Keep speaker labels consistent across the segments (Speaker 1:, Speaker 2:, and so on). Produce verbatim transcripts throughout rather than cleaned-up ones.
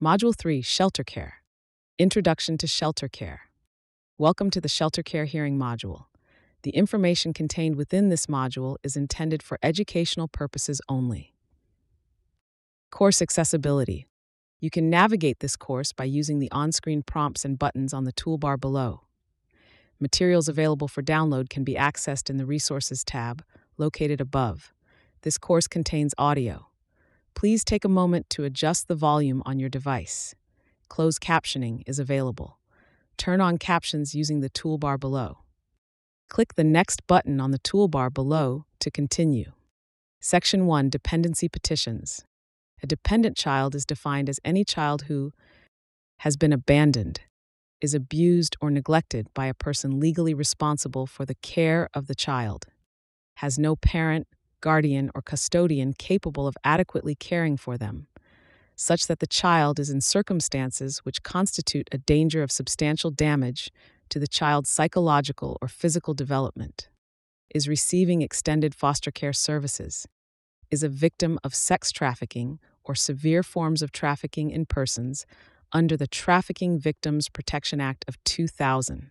Speaker 1: Module three, Shelter Care. Introduction to Shelter Care. Welcome to the Shelter Care Hearing module. The information contained within this module is intended for educational purposes only. Course accessibility. You can navigate this course by using the on-screen prompts and buttons on the toolbar below. Materials available for download can be accessed in the Resources tab, located above. This course contains audio. Please take a moment to adjust the volume on your device. Closed captioning is available. Turn on captions using the toolbar below. Click the Next button on the toolbar below to continue. Section one, Dependency Petitions. A dependent child is defined as any child who has been abandoned, is abused or neglected by a person legally responsible for the care of the child, has no parent, guardian, or custodian capable of adequately caring for them, such that the child is in circumstances which constitute a danger of substantial damage to the child's psychological or physical development, is receiving extended foster care services, is a victim of sex trafficking or severe forms of trafficking in persons under the Trafficking Victims Protection Act of two thousand.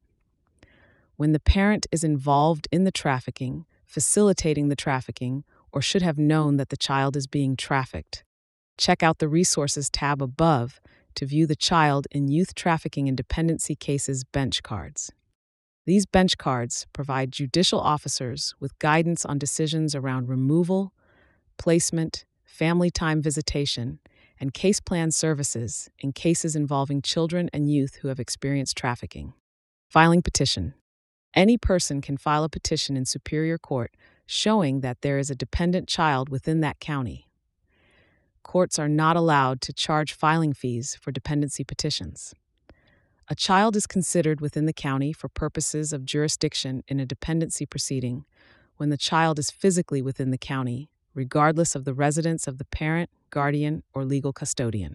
Speaker 1: When the parent is involved in the trafficking, facilitating the trafficking, or should have known that the child is being trafficked, check out the Resources tab above to view the Child in Youth Trafficking and Dependency Cases bench cards. These bench cards provide judicial officers with guidance on decisions around removal, placement, family time visitation, and case plan services in cases involving children and youth who have experienced trafficking. Filing petition. Any person can file a petition in Superior Court showing that there is a dependent child within that county. Courts are not allowed to charge filing fees for dependency petitions. A child is considered within the county for purposes of jurisdiction in a dependency proceeding when the child is physically within the county, regardless of the residence of the parent, guardian, or legal custodian.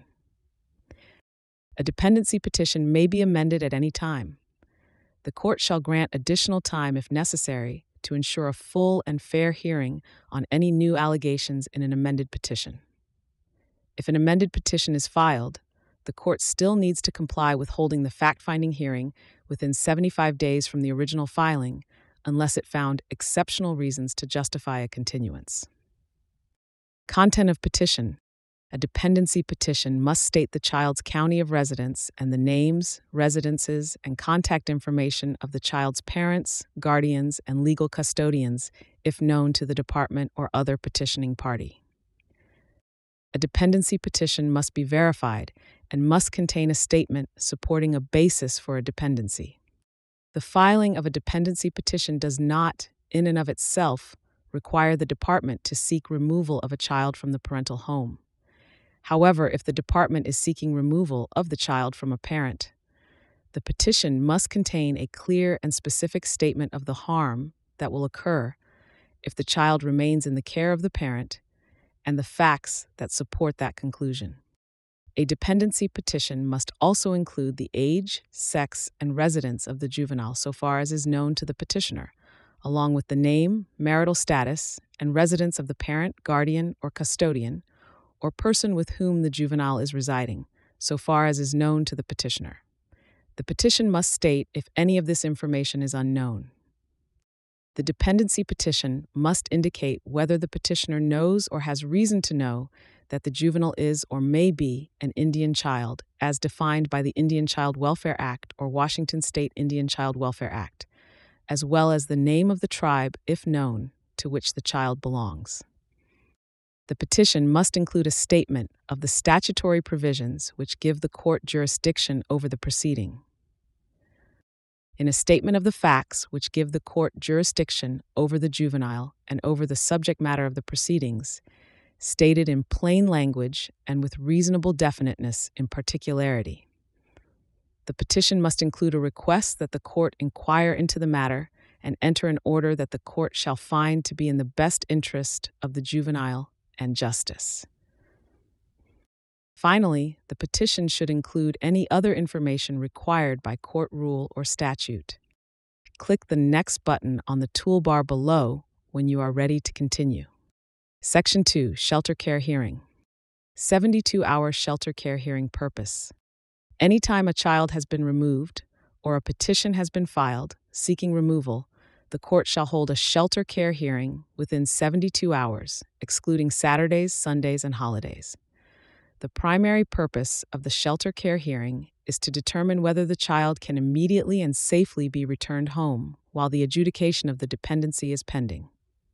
Speaker 1: A dependency petition may be amended at any time. The court shall grant additional time if necessary to ensure a full and fair hearing on any new allegations in an amended petition. If an amended petition is filed, the court still needs to comply with holding the fact-finding hearing within seventy-five days from the original filing, unless it found exceptional reasons to justify a continuance. Content of petition. A dependency petition must state the child's county of residence and the names, residences, and contact information of the child's parents, guardians, and legal custodians, if known to the department or other petitioning party. A dependency petition must be verified and must contain a statement supporting a basis for a dependency. The filing of a dependency petition does not, in and of itself, require the department to seek removal of a child from the parental home. However, if the department is seeking removal of the child from a parent, the petition must contain a clear and specific statement of the harm that will occur if the child remains in the care of the parent and the facts that support that conclusion. A dependency petition must also include the age, sex, and residence of the juvenile so far as is known to the petitioner, along with the name, marital status, and residence of the parent, guardian, or custodian, or person with whom the juvenile is residing, so far as is known to the petitioner. The petition must state if any of this information is unknown. The dependency petition must indicate whether the petitioner knows or has reason to know that the juvenile is or may be an Indian child, as defined by the Indian Child Welfare Act or Washington State Indian Child Welfare Act, as well as the name of the tribe, if known, to which the child belongs. The petition must include a statement of the statutory provisions which give the court jurisdiction over the proceeding. In a statement of the facts which give the court jurisdiction over the juvenile and over the subject matter of the proceedings, stated in plain language and with reasonable definiteness in particularity. The petition must include a request that the court inquire into the matter and enter an order that the court shall find to be in the best interest of the juvenile and justice. Finally, the petition should include any other information required by court rule or statute. Click the Next button on the toolbar below when you are ready to continue. Section two, Shelter Care Hearing. seventy-two hour shelter care hearing purpose. Anytime a child has been removed or a petition has been filed seeking removal, the court shall hold a shelter care hearing within seventy-two hours, excluding Saturdays, Sundays, and holidays. The primary purpose of the shelter care hearing is to determine whether the child can immediately and safely be returned home while the adjudication of the dependency is pending.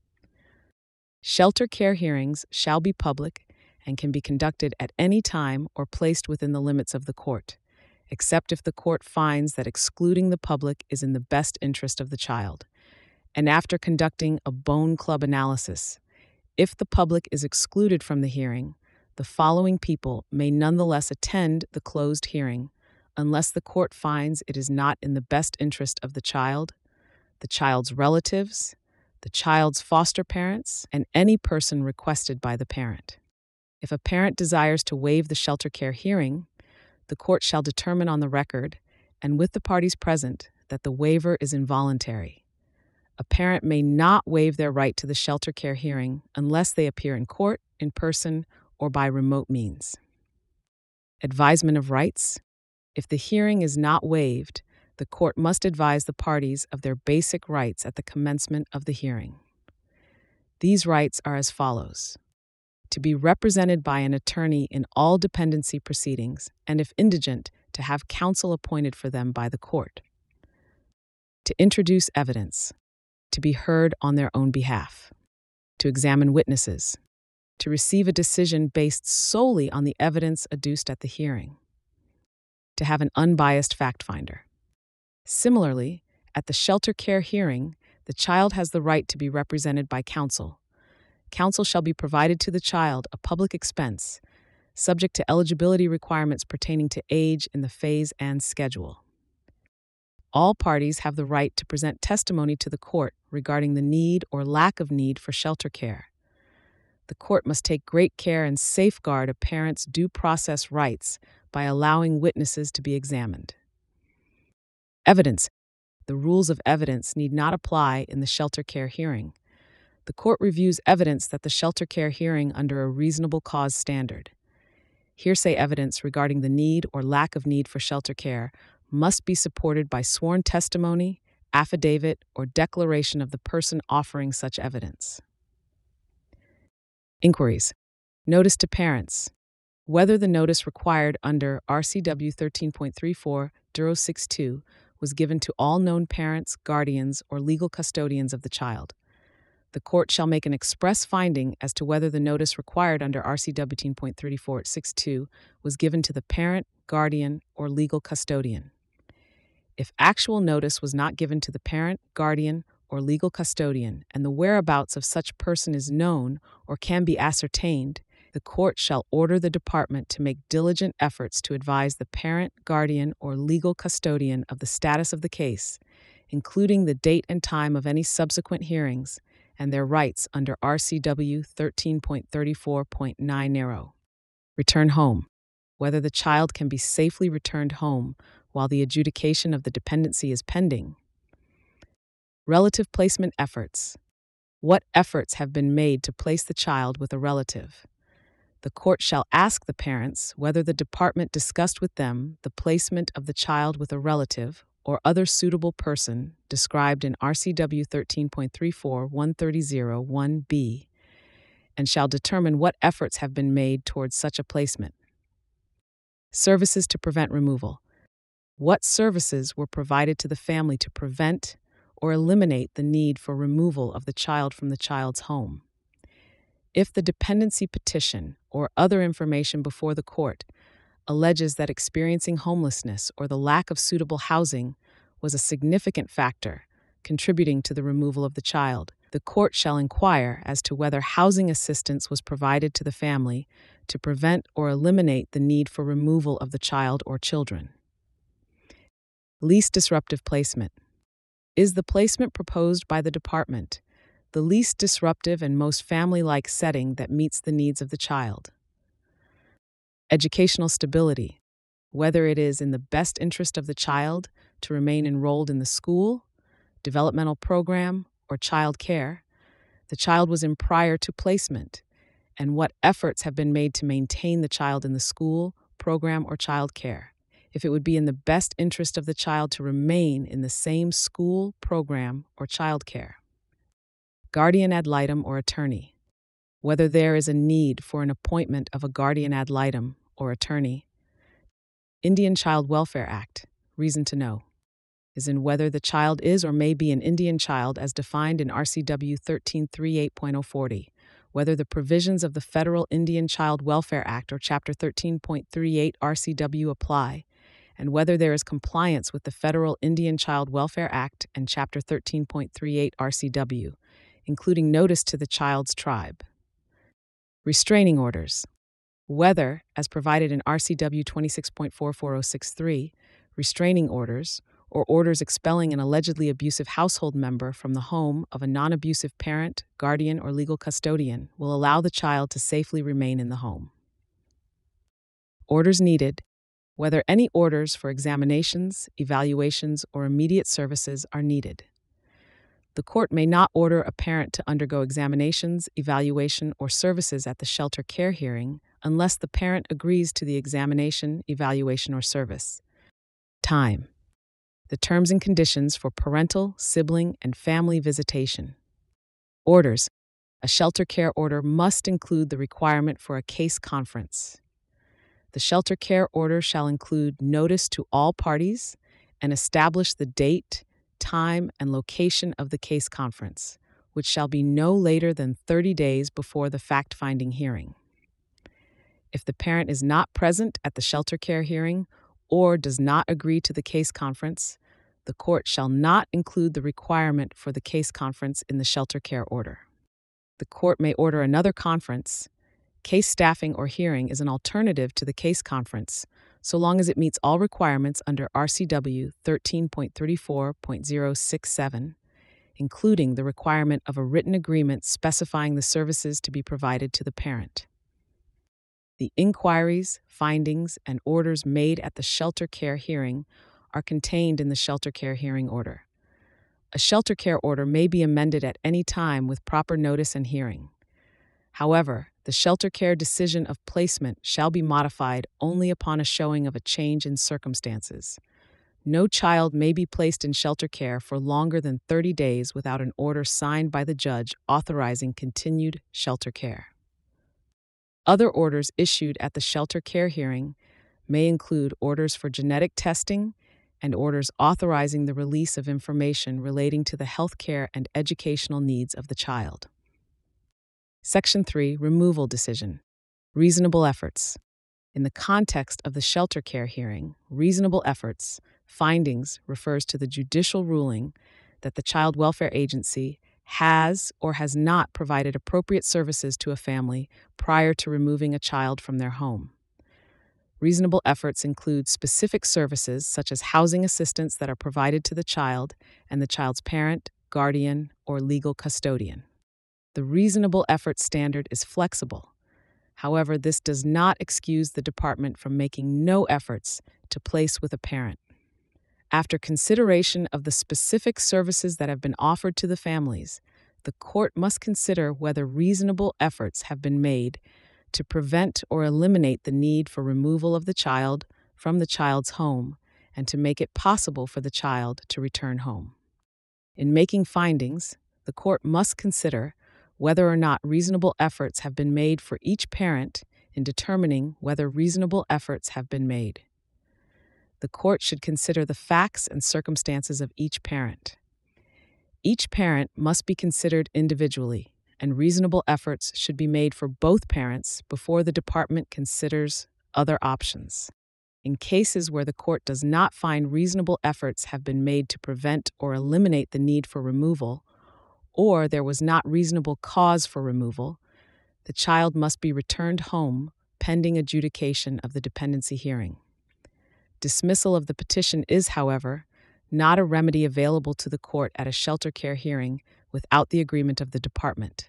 Speaker 1: Shelter care hearings shall be public and can be conducted at any time or placed within the limits of the court, except if the court finds that excluding the public is in the best interest of the child. And after conducting a bone club analysis, if the public is excluded from the hearing, the following people may nonetheless attend the closed hearing unless the court finds it is not in the best interest of the child, the child's relatives, the child's foster parents, and any person requested by the parent. If a parent desires to waive the shelter care hearing, the court shall determine on the record and with the parties present that the waiver is involuntary. A parent may not waive their right to the shelter care hearing unless they appear in court, in person, or by remote means. Advisement of rights. If the hearing is not waived, the court must advise the parties of their basic rights at the commencement of the hearing. These rights are as follows: to be represented by an attorney in all dependency proceedings, and if indigent, to have counsel appointed for them by the court. To introduce evidence, to be heard on their own behalf. To examine witnesses, to receive a decision based solely on the evidence adduced at the hearing. To have an unbiased fact finder. Similarly, at the shelter care hearing, the child has the right to be represented by counsel. Counsel shall be provided to the child, a public expense, subject to eligibility requirements pertaining to age in the phase and schedule. All parties have the right to present testimony to the court regarding the need or lack of need for shelter care. The court must take great care and safeguard a parent's due process rights by allowing witnesses to be examined. Evidence. The rules of evidence need not apply in the shelter care hearing. The court reviews evidence that the shelter care hearing under a reasonable cause standard. Hearsay evidence regarding the need or lack of need for shelter care must be supported by sworn testimony, affidavit, or declaration of the person offering such evidence. Inquiries. Notice to parents. Whether the notice required under R C W thirteen point three four dash sixty-two was given to all known parents, guardians, or legal custodians of the child. The court shall make an express finding as to whether the notice required under R C W thirteen point three four dash sixty-two was given to the parent, guardian, or legal custodian. If actual notice was not given to the parent, guardian, or legal custodian, and the whereabouts of such person is known or can be ascertained, the court shall order the department to make diligent efforts to advise the parent, guardian, or legal custodian of the status of the case, including the date and time of any subsequent hearings, and their rights under R C W thirteen point three four point nine zero. Return home. Whether the child can be safely returned home while the adjudication of the dependency is pending. Relative placement efforts. What efforts have been made to place the child with a relative? The court shall ask the parents whether the department discussed with them the placement of the child with a relative or other suitable person described in R C W thirteen point three four dash one thirty dash one B, and shall determine what efforts have been made towards such a placement. Services to prevent removal. What services were provided to the family to prevent or eliminate the need for removal of the child from the child's home? If the dependency petition or other information before the court alleges that experiencing homelessness or the lack of suitable housing was a significant factor contributing to the removal of the child, the court shall inquire as to whether housing assistance was provided to the family to prevent or eliminate the need for removal of the child or children. Least disruptive placement. Is the placement proposed by the department the least disruptive and most family-like setting that meets the needs of the child? Educational stability. Whether it is in the best interest of the child to remain enrolled in the school, developmental program, or child care, the child was in prior to placement, and what efforts have been made to maintain the child in the school, program, or child care. If it would be in the best interest of the child to remain in the same school, program, or child care. Guardian ad litem or attorney. Whether there is a need for an appointment of a guardian ad litem or attorney. Indian Child Welfare Act, reason to know, is in whether the child is or may be an Indian child as defined in R C W thirteen thirty-eight point oh forty, whether the provisions of the Federal Indian Child Welfare Act or Chapter thirteen point thirty-eight R C W apply, and whether there is compliance with the Federal Indian Child Welfare Act and Chapter thirteen point thirty-eight R C W, including notice to the child's tribe. Restraining orders. Whether, as provided in R C W twenty-six point four four oh six three, restraining orders, or orders expelling an allegedly abusive household member from the home of a non-abusive parent, guardian, or legal custodian will allow the child to safely remain in the home. Orders needed. Whether any orders for examinations, evaluations, or immediate services are needed. The court may not order a parent to undergo examinations, evaluation, or services at the shelter care hearing unless the parent agrees to the examination, evaluation, or service. Time. The terms and conditions for parental, sibling, and family visitation. Orders. A shelter care order must include the requirement for a case conference. The shelter care order shall include notice to all parties and establish the date, time, and location of the case conference, which shall be no later than thirty days before the fact-finding hearing. If the parent is not present at the shelter care hearing or does not agree to the case conference, the court shall not include the requirement for the case conference in the shelter care order. The court may order another conference. Case staffing or hearing is an alternative to the case conference, so long as it meets all requirements under R C W thirteen point thirty-four point oh six seven, including the requirement of a written agreement specifying the services to be provided to the parent. The inquiries, findings, and orders made at the shelter care hearing are contained in the shelter care hearing order. A shelter care order may be amended at any time with proper notice and hearing. However, the shelter care decision of placement shall be modified only upon a showing of a change in circumstances. No child may be placed in shelter care for longer than thirty days without an order signed by the judge authorizing continued shelter care. Other orders issued at the shelter care hearing may include orders for genetic testing and orders authorizing the release of information relating to the health care and educational needs of the child. Section three. Removal Decision. Reasonable efforts. In the context of the shelter care hearing, reasonable efforts, findings, refers to the judicial ruling that the Child Welfare Agency has or has not provided appropriate services to a family prior to removing a child from their home. Reasonable efforts include specific services such as housing assistance that are provided to the child and the child's parent, guardian, or legal custodian. The reasonable effort standard is flexible. However, this does not excuse the department from making no efforts to place with a parent. After consideration of the specific services that have been offered to the families, the court must consider whether reasonable efforts have been made to prevent or eliminate the need for removal of the child from the child's home and to make it possible for the child to return home. In making findings, the court must consider whether or not reasonable efforts have been made for each parent in determining whether reasonable efforts have been made. The court should consider the facts and circumstances of each parent. Each parent must be considered individually, and reasonable efforts should be made for both parents before the department considers other options. In cases where the court does not find reasonable efforts have been made to prevent or eliminate the need for removal, or there was not reasonable cause for removal, the child must be returned home pending adjudication of the dependency hearing. Dismissal of the petition is, however, not a remedy available to the court at a shelter care hearing without the agreement of the department.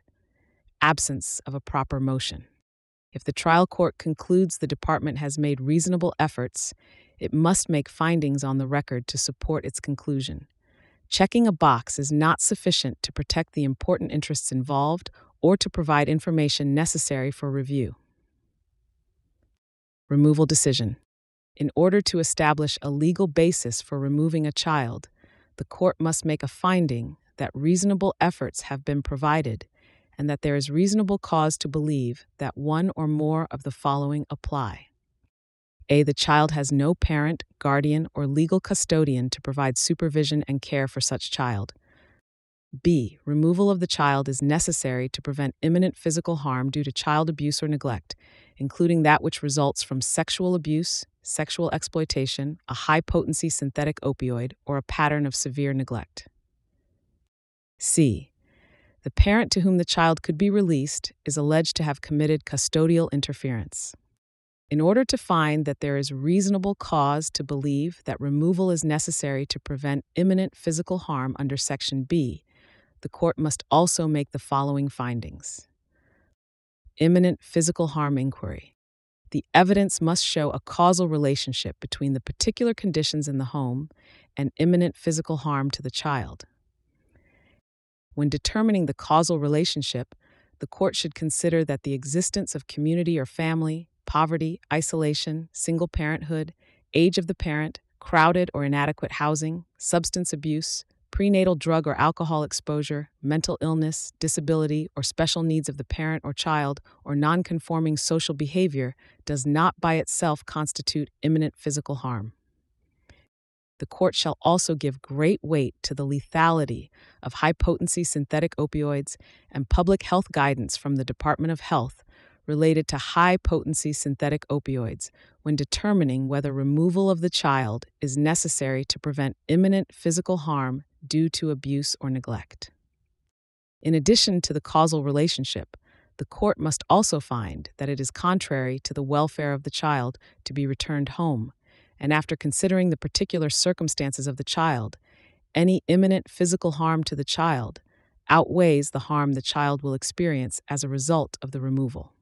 Speaker 1: Absence of a proper motion. If the trial court concludes the department has made reasonable efforts, it must make findings on the record to support its conclusion. Checking a box is not sufficient to protect the important interests involved or to provide information necessary for review. Removal decision. In order to establish a legal basis for removing a child, the court must make a finding that reasonable efforts have been provided and that there is reasonable cause to believe that one or more of the following apply. A. The child has no parent, guardian, or legal custodian to provide supervision and care for such child. B. Removal of the child is necessary to prevent imminent physical harm due to child abuse or neglect, including that which results from sexual abuse, sexual exploitation, a high-potency synthetic opioid, or a pattern of severe neglect. C. The parent to whom the child could be released is alleged to have committed custodial interference. In order to find that there is reasonable cause to believe that removal is necessary to prevent imminent physical harm under Section B, the court must also make the following findings. Imminent physical harm inquiry. The evidence must show a causal relationship between the particular conditions in the home and imminent physical harm to the child. When determining the causal relationship, the court should consider that the existence of community or family, poverty, isolation, single parenthood, age of the parent, crowded or inadequate housing, substance abuse, prenatal drug or alcohol exposure, mental illness, disability, or special needs of the parent or child, or non-conforming social behavior does not by itself constitute imminent physical harm. The court shall also give great weight to the lethality of high-potency synthetic opioids and public health guidance from the Department of Health related to high-potency synthetic opioids when determining whether removal of the child is necessary to prevent imminent physical harm due to abuse or neglect. In addition to the causal relationship, the court must also find that it is contrary to the welfare of the child to be returned home, and after considering the particular circumstances of the child, any imminent physical harm to the child outweighs the harm the child will experience as a result of the removal.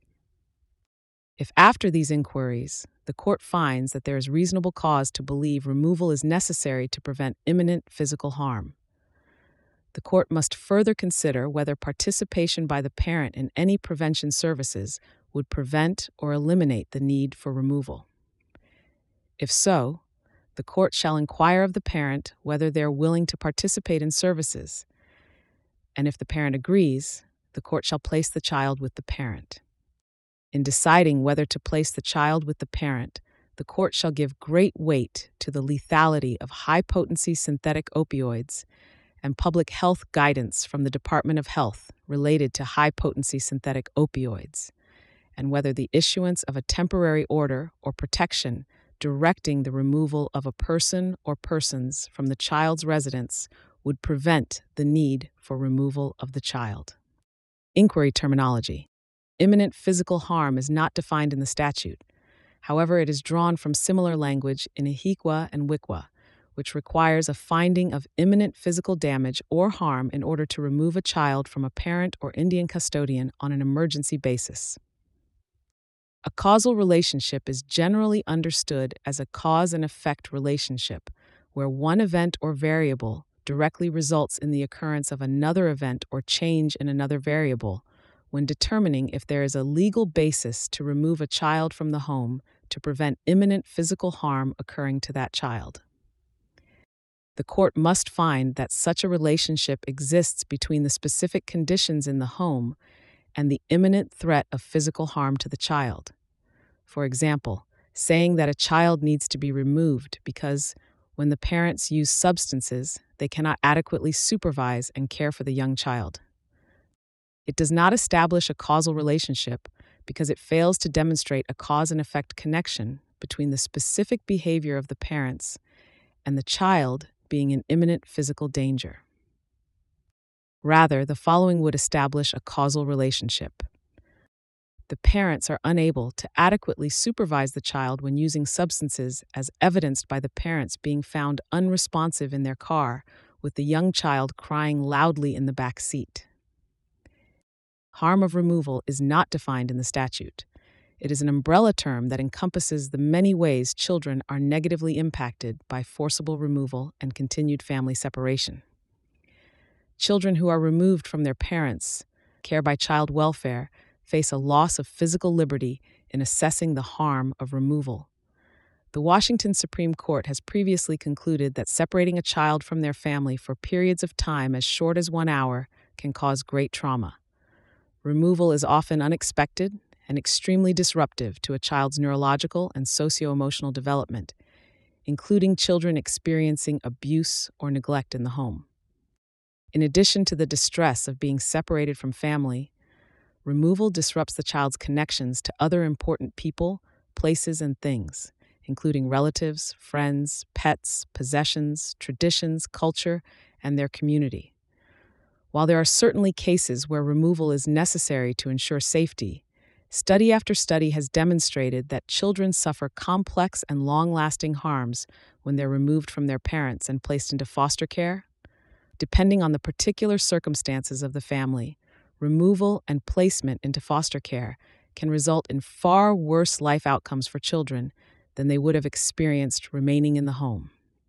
Speaker 1: If after these inquiries, the court finds that there is reasonable cause to believe removal is necessary to prevent imminent physical harm, the court must further consider whether participation by the parent in any prevention services would prevent or eliminate the need for removal. If so, the court shall inquire of the parent whether they are willing to participate in services, and if the parent agrees, the court shall place the child with the parent. In deciding whether to place the child with the parent, the court shall give great weight to the lethality of high-potency synthetic opioids and public health guidance from the Department of Health related to high-potency synthetic opioids, and whether the issuance of a temporary order or protection directing the removal of a person or persons from the child's residence would prevent the need for removal of the child. Inquiry terminology. Imminent physical harm is not defined in the statute. However, it is drawn from similar language in IHIQA and WICWA, which requires a finding of imminent physical damage or harm in order to remove a child from a parent or Indian custodian on an emergency basis. A causal relationship is generally understood as a cause and effect relationship, where one event or variable directly results in the occurrence of another event or change in another variable, when determining if there is a legal basis to remove a child from the home to prevent imminent physical harm occurring to that child. The court must find that such a relationship exists between the specific conditions in the home and the imminent threat of physical harm to the child. For example, saying that a child needs to be removed because when the parents use substances, they cannot adequately supervise and care for the young child. It does not establish a causal relationship because it fails to demonstrate a cause and effect connection between the specific behavior of the parents and the child being in imminent physical danger. Rather, the following would establish a causal relationship. The parents are unable to adequately supervise the child when using substances, as evidenced by the parents being found unresponsive in their car with the young child crying loudly in the back seat. Harm of removal is not defined in the statute. It is an umbrella term that encompasses the many ways children are negatively impacted by forcible removal and continued family separation. Children who are removed from their parents care by child welfare face a loss of physical liberty in assessing the harm of removal. The Washington Supreme Court has previously concluded that separating a child from their family for periods of time as short as one hour can cause great trauma. Removal is often unexpected and extremely disruptive to a child's neurological and socio-emotional development, including children experiencing abuse or neglect in the home. In addition to the distress of being separated from family, removal disrupts the child's connections to other important people, places, and things, including relatives, friends, pets, possessions, traditions, culture, and their community. While there are certainly cases where removal is necessary to ensure safety, study after study has demonstrated that children suffer complex and long-lasting harms when they're removed from their parents and placed into foster care. Depending on the particular circumstances of the family, removal and placement into foster care can result in far worse life outcomes for children than they would have experienced remaining in the home.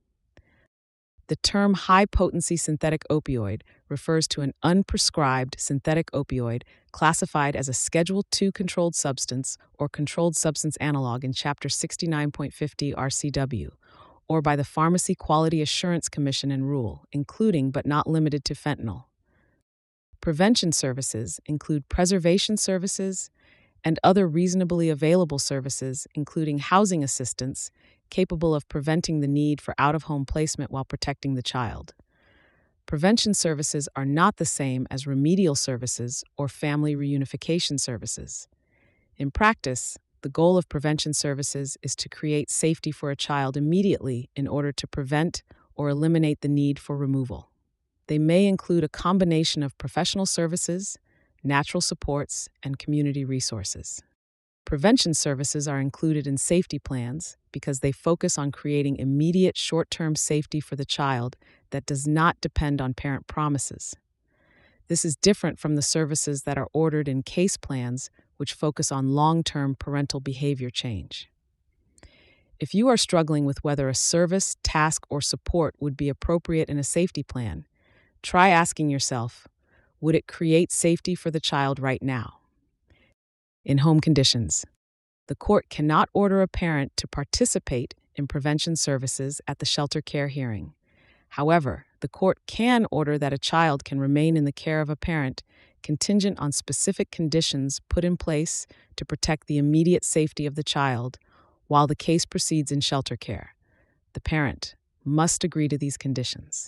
Speaker 1: The term high-potency synthetic opioid refers to an unprescribed synthetic opioid classified as a Schedule two controlled substance or controlled substance analog in Chapter sixty-nine point fifty R C W, or by the Pharmacy Quality Assurance Commission and rule, including but not limited to fentanyl. Prevention services include preservation services and other reasonably available services, including housing assistance, capable of preventing the need for out-of-home placement while protecting the child. Prevention services are not the same as remedial services or family reunification services. In practice, the goal of prevention services is to create safety for a child immediately in order to prevent or eliminate the need for removal. They may include a combination of professional services, natural supports, and community resources. Prevention services are included in safety plans because they focus on creating immediate short-term safety for the child that does not depend on parent promises. This is different from the services that are ordered in case plans, which focus on long-term parental behavior change. If you are struggling with whether a service, task, or support would be appropriate in a safety plan, try asking yourself, would it create safety for the child right now? In home conditions, the court cannot order a parent to participate in prevention services at the shelter care hearing. However, the court can order that a child can remain in the care of a parent contingent on specific conditions put in place to protect the immediate safety of the child while the case proceeds in shelter care. The parent must agree to these conditions.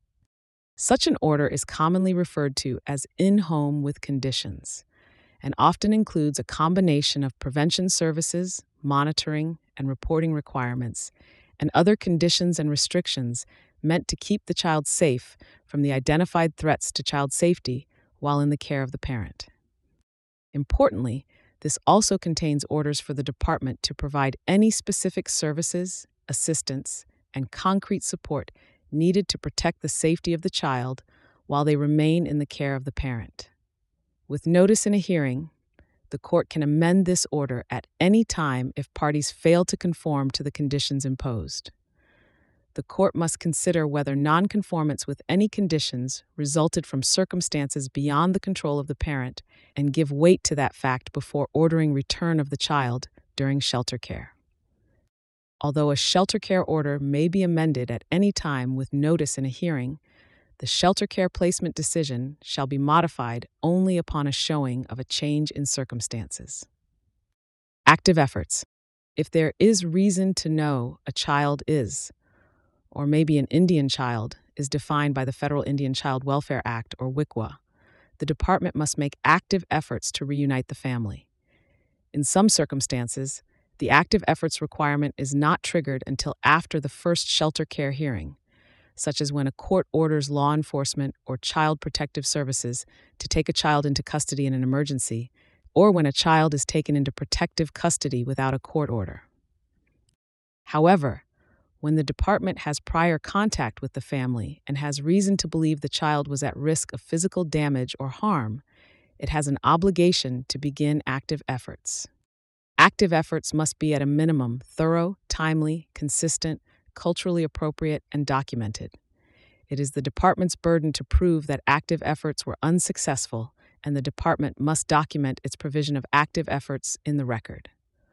Speaker 1: Such an order is commonly referred to as in-home with conditions and often includes a combination of prevention services, monitoring, and reporting requirements, and other conditions and restrictions meant to keep the child safe from the identified threats to child safety while in the care of the parent. Importantly, this also contains orders for the department to provide any specific services, assistance, and concrete support needed to protect the safety of the child while they remain in the care of the parent. With notice in a hearing, the court can amend this order at any time if parties fail to conform to the conditions imposed. The court must consider whether nonconformance with any conditions resulted from circumstances beyond the control of the parent and give weight to that fact before ordering return of the child during shelter care. Although a shelter care order may be amended at any time with notice in a hearing, the shelter care placement decision shall be modified only upon a showing of a change in circumstances. Active efforts. If there is reason to know a child is, or maybe an Indian child is defined by the Federal Indian Child Welfare Act, or W I C W A, the department must make active efforts to reunite the family. In some circumstances, the active efforts requirement is not triggered until after the first shelter care hearing, such as when a court orders law enforcement or child protective services to take a child into custody in an emergency, or when a child is taken into protective custody without a court order. However, when the department has prior contact with the family and has reason to believe the child was at risk of physical damage or harm, it has an obligation to begin active efforts. Active efforts must be at a minimum thorough, timely, consistent, culturally appropriate, and documented. It is the department's burden to prove that active efforts were unsuccessful and the department must document its provision of active efforts in the record.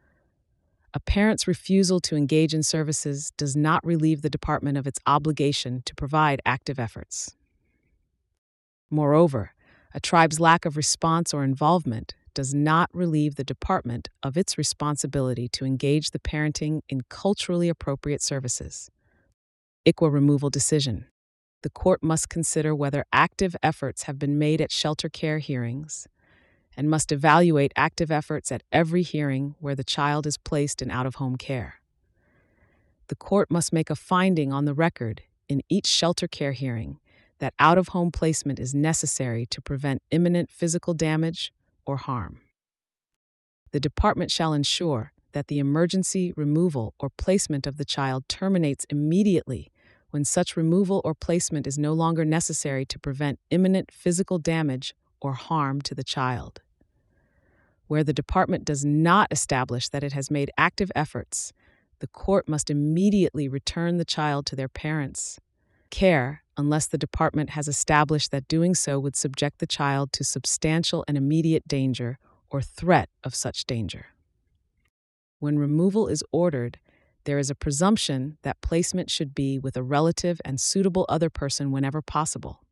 Speaker 1: A parent's refusal to engage in services does not relieve the department of its obligation to provide active efforts. Moreover, a tribe's lack of response or involvement does not relieve the department of its responsibility to engage the parenting in culturally appropriate services. I C W A removal decision. The court must consider whether active efforts have been made at shelter care hearings and must evaluate active efforts at every hearing where the child is placed in out-of-home care. The court must make a finding on the record in each shelter care hearing that out-of-home placement is necessary to prevent imminent physical damage or harm. The department shall ensure that the emergency removal or placement of the child terminates immediately when such removal or placement is no longer necessary to prevent imminent physical damage or harm to the child. Where the department does not establish that it has made active efforts, the court must immediately return the child to their parents' care unless the department has established that doing so would subject the child to substantial and immediate danger or threat of such danger. When removal is ordered, there is a presumption that placement should be with a relative and suitable other person whenever possible.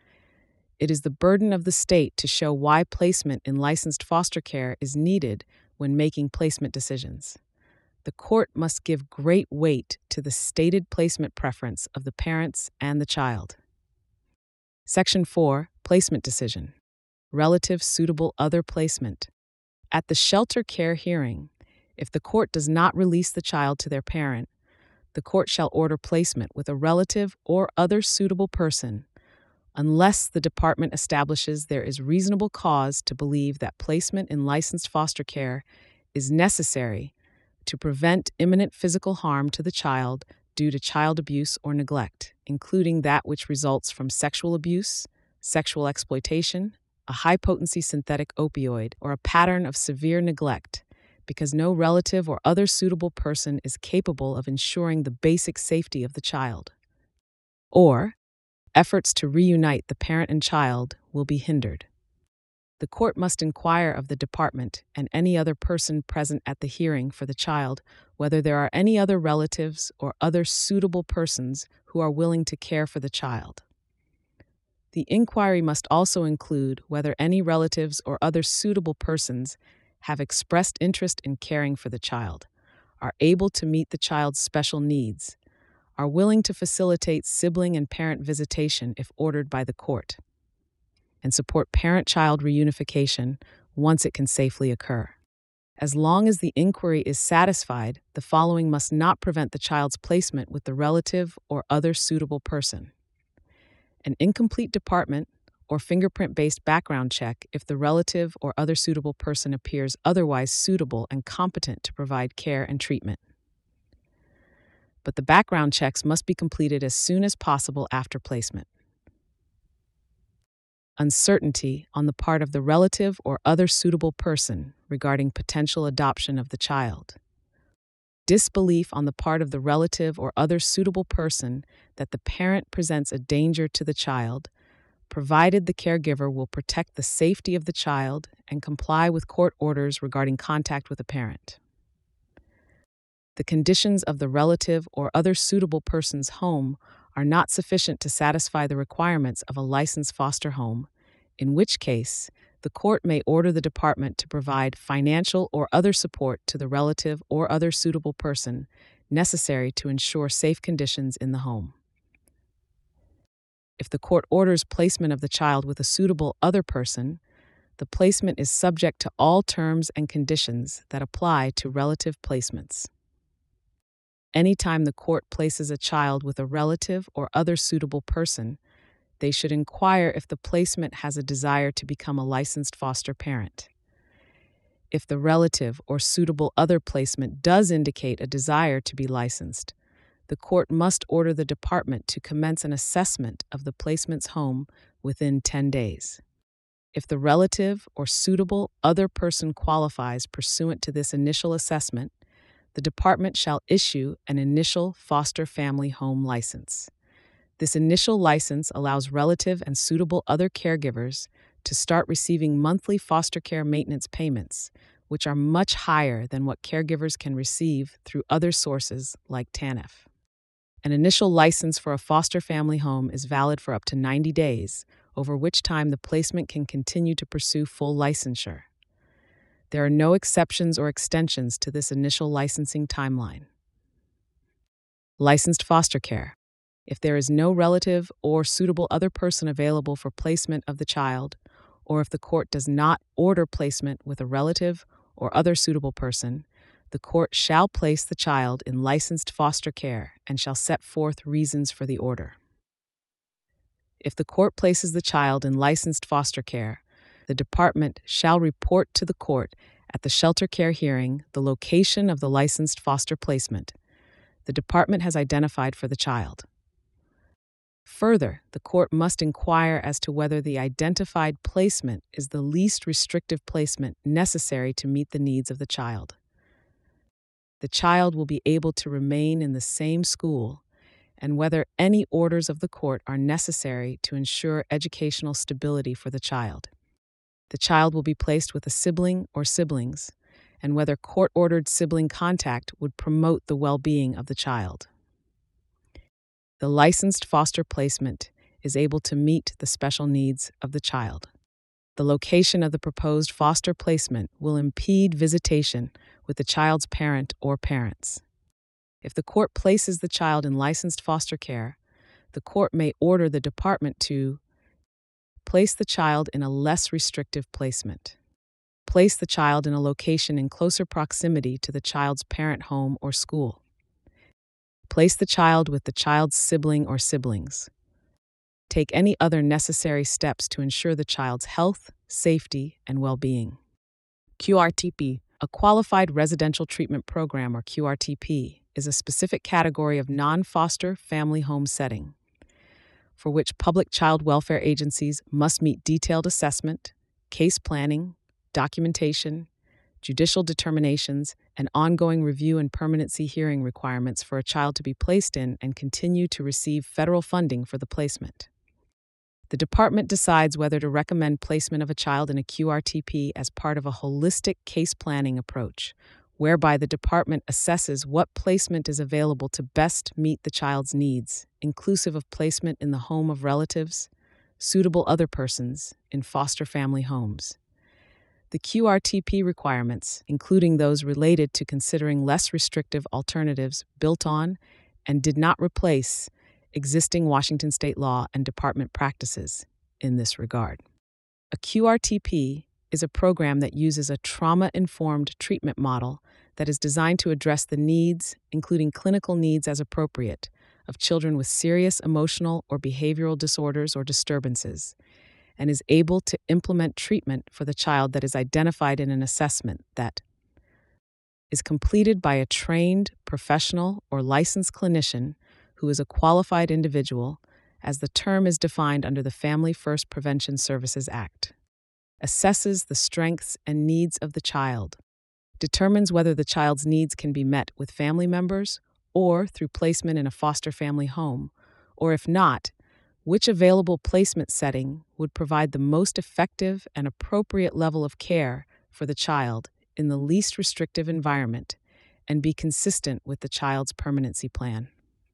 Speaker 1: It is the burden of the state to show why placement in licensed foster care is needed when making placement decisions. The court must give great weight to the stated placement preference of the parents and the child. Section four. Placement decision. Relative suitable other placement. At the shelter care hearing, if the court does not release the child to their parent, the court shall order placement with a relative or other suitable person unless the department establishes there is reasonable cause to believe that placement in licensed foster care is necessary to prevent imminent physical harm to the child due to child abuse or neglect, including that which results from sexual abuse, sexual exploitation, a high-potency synthetic opioid, or a pattern of severe neglect, because no relative or other suitable person is capable of ensuring the basic safety of the child. Or, efforts to reunite the parent and child will be hindered. The court must inquire of the department and any other person present at the hearing for the child whether there are any other relatives or other suitable persons who are willing to care for the child. The inquiry must also include whether any relatives or other suitable persons have expressed interest in caring for the child, are able to meet the child's special needs, are willing to facilitate sibling and parent visitation if ordered by the court, and support parent-child reunification once it can safely occur. As long as the inquiry is satisfied, the following must not prevent the child's placement with the relative or other suitable person: an incomplete department or fingerprint-based background check if the relative or other suitable person appears otherwise suitable and competent to provide care and treatment. But the background checks must be completed as soon as possible after placement. Uncertainty on the part of the relative or other suitable person regarding potential adoption of the child. Disbelief on the part of the relative or other suitable person that the parent presents a danger to the child, provided the caregiver will protect the safety of the child and comply with court orders regarding contact with a parent. The conditions of the relative or other suitable person's home are not sufficient to satisfy the requirements of a licensed foster home, in which case the court may order the department to provide financial or other support to the relative or other suitable person necessary to ensure safe conditions in the home. If the court orders placement of the child with a suitable other person, the placement is subject to all terms and conditions that apply to relative placements. Anytime the court places a child with a relative or other suitable person, they should inquire if the placement has a desire to become a licensed foster parent. If the relative or suitable other placement does indicate a desire to be licensed, the court must order the department to commence an assessment of the placement's home within ten days. If the relative or suitable other person qualifies pursuant to this initial assessment, the department shall issue an initial foster family home license. This initial license allows relative and suitable other caregivers to start receiving monthly foster care maintenance payments, which are much higher than what caregivers can receive through other sources like TANF. An initial license for a foster family home is valid for up to ninety days, over which time the placement can continue to pursue full licensure. There are no exceptions or extensions to this initial licensing timeline. Licensed foster care. If there is no relative or suitable other person available for placement of the child, or if the court does not order placement with a relative or other suitable person, the court shall place the child in licensed foster care and shall set forth reasons for the order. If the court places the child in licensed foster care, the department shall report to the court at the shelter care hearing the location of the licensed foster placement the department has identified for the child. Further, the court must inquire as to whether the identified placement is the least restrictive placement necessary to meet the needs of the child. The child will be able to remain in the same school, and whether any orders of the court are necessary to ensure educational stability for the child. The child will be placed with a sibling or siblings, and whether court-ordered sibling contact would promote the well-being of the child. The licensed foster placement is able to meet the special needs of the child. The location of the proposed foster placement will impede visitation with the child's parent or parents. If the court places the child in licensed foster care, the court may order the department to place the child in a less restrictive placement, place the child in a location in closer proximity to the child's parent home or school, place the child with the child's sibling or siblings, take any other necessary steps to ensure the child's health, safety, and well-being. Q R T P, a Qualified Residential Treatment Program, or Q R T P, is a specific category of non-foster family home setting, for which public child welfare agencies must meet detailed assessment, case planning, documentation, judicial determinations, and ongoing review and permanency hearing requirements for a child to be placed in and continue to receive federal funding for the placement. The department decides whether to recommend placement of a child in a Q R T P as part of a holistic case planning approach, whereby the department assesses what placement is available to best meet the child's needs, inclusive of placement in the home of relatives, suitable other persons, in foster family homes. The Q R T P requirements, including those related to considering less restrictive alternatives, built on and did not replace existing Washington state law and department practices in this regard. A Q R T P is a program that uses a trauma-informed treatment model that is designed to address the needs, including clinical needs as appropriate, of children with serious emotional or behavioral disorders or disturbances, and is able to implement treatment for the child that is identified in an assessment that is completed by a trained, professional, or licensed clinician who is a qualified individual, as the term is defined under the Family First Prevention Services Act, assesses the strengths and needs of the child, determines whether the child's needs can be met with family members or through placement in a foster family home, or if not, which available placement setting would provide the most effective and appropriate level of care for the child in the least restrictive environment and be consistent with the child's permanency plan.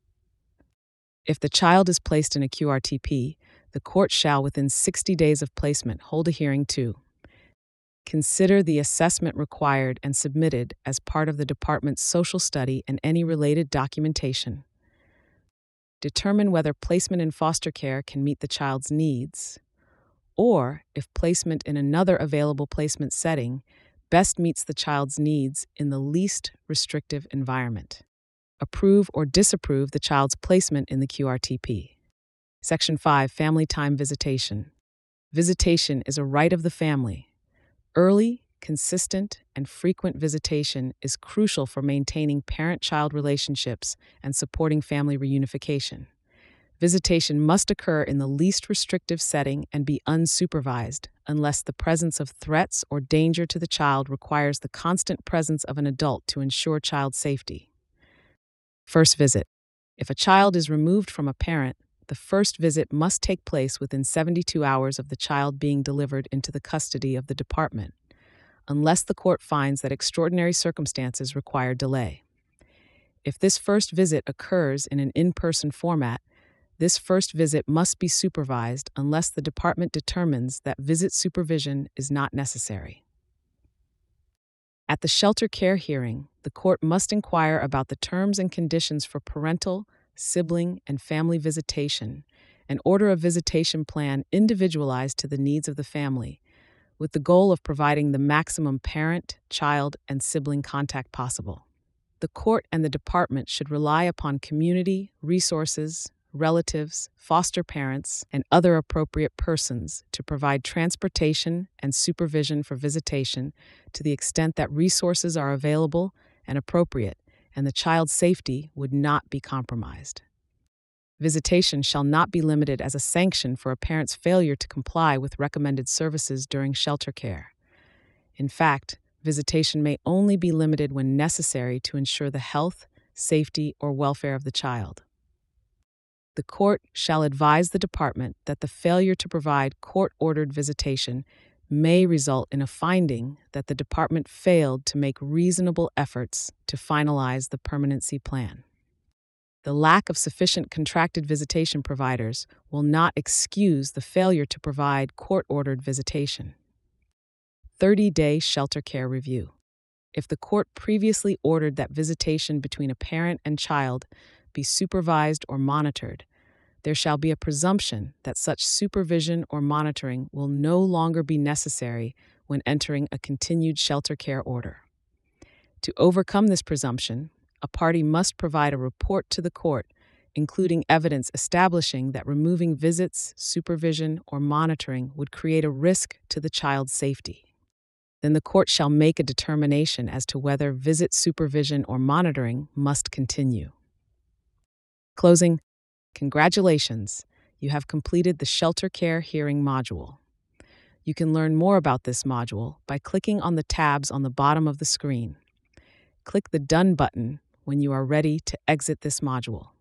Speaker 1: If the child is placed in a Q R T P, the court shall, within sixty days of placement, hold a hearing to consider the assessment required and submitted as part of the department's social study and any related documentation, determine whether placement in foster care can meet the child's needs, or if placement in another available placement setting best meets the child's needs in the least restrictive environment, approve or disapprove the child's placement in the Q R T P. Section five. Family Time Visitation. Visitation is a right of the family. Early, consistent, and frequent visitation is crucial for maintaining parent-child relationships and supporting family reunification. Visitation must occur in the least restrictive setting and be unsupervised unless the presence of threats or danger to the child requires the constant presence of an adult to ensure child safety. First visit. If a child is removed from a parent, the first visit must take place within seventy-two hours of the child being delivered into the custody of the department, unless the court finds that extraordinary circumstances require delay. If this first visit occurs in an in-person format, this first visit must be supervised unless the department determines that visit supervision is not necessary. At the shelter care hearing, the court must inquire about the terms and conditions for parental, sibling, and family visitation and order a visitation plan individualized to the needs of the family, with the goal of providing the maximum parent, child, and sibling contact possible. The court and the department should rely upon community, resources, relatives, foster parents, and other appropriate persons to provide transportation and supervision for visitation to the extent that resources are available and appropriate, and the child's safety would not be compromised. Visitation shall not be limited as a sanction for a parent's failure to comply with recommended services during shelter care. In fact, visitation may only be limited when necessary to ensure the health, safety, or welfare of the child. The court shall advise the department that the failure to provide court-ordered visitation may result in a finding that the department failed to make reasonable efforts to finalize the permanency plan. The lack of sufficient contracted visitation providers will not excuse the failure to provide court-ordered visitation. thirty-day shelter care review. If the court previously ordered that visitation between a parent and child be supervised or monitored, there shall be a presumption that such supervision or monitoring will no longer be necessary when entering a continued shelter care order. To overcome this presumption, a party must provide a report to the court, including evidence establishing that removing visits, supervision, or monitoring would create a risk to the child's safety. Then the court shall make a determination as to whether visit supervision or monitoring must continue. Closing. Congratulations, you have completed the Shelter Care Hearing module. You can learn more about this module by clicking on the tabs on the bottom of the screen. Click the Done button when you are ready to exit this module.